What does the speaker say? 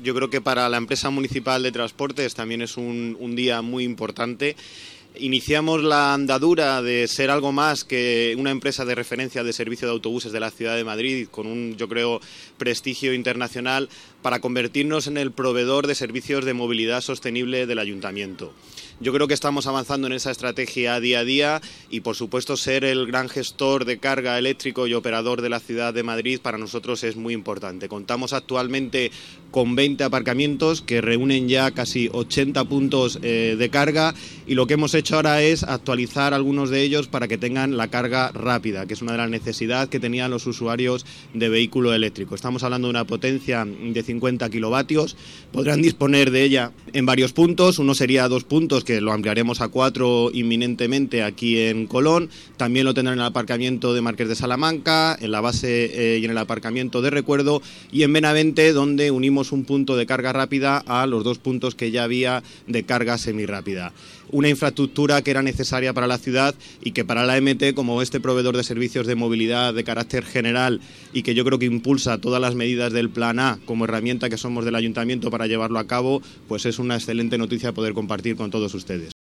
Yo creo que para la empresa municipal de transportes también es un día muy importante. Iniciamos la andadura de ser algo más que una empresa de referencia de servicio de autobuses de la ciudad de Madrid, con un, yo creo, prestigio internacional, para convertirnos en el proveedor de servicios de movilidad sostenible del ayuntamiento. Yo creo que estamos avanzando en esa estrategia día a día y, por supuesto, ser el gran gestor de carga eléctrico y operador de la ciudad de Madrid para nosotros es muy importante. Contamos actualmente con 20 aparcamientos que reúnen ya casi 80 puntos de carga, y lo que hemos hecho ahora es actualizar algunos de ellos para que tengan la carga rápida, que es una de las necesidades que tenían los usuarios de vehículo eléctrico. Estamos hablando de una potencia de 50 kilovatios, podrán disponer de ella en varios puntos. Uno sería 2 puntos, que lo ampliaremos a 4 inminentemente aquí en Colón. También lo tendrán en el aparcamiento de Marqués de Salamanca, en la base y en el aparcamiento de Recuerdo, y en Benavente, donde unimos un punto de carga rápida a los 2 puntos que ya había de carga semirrápida. Una infraestructura que era necesaria para la ciudad y que para la MT, como este proveedor de servicios de movilidad de carácter general, y que yo creo que impulsa todas las medidas del Plan A como herramienta que somos del ayuntamiento para llevarlo a cabo, pues es una excelente noticia poder compartir con todos ustedes.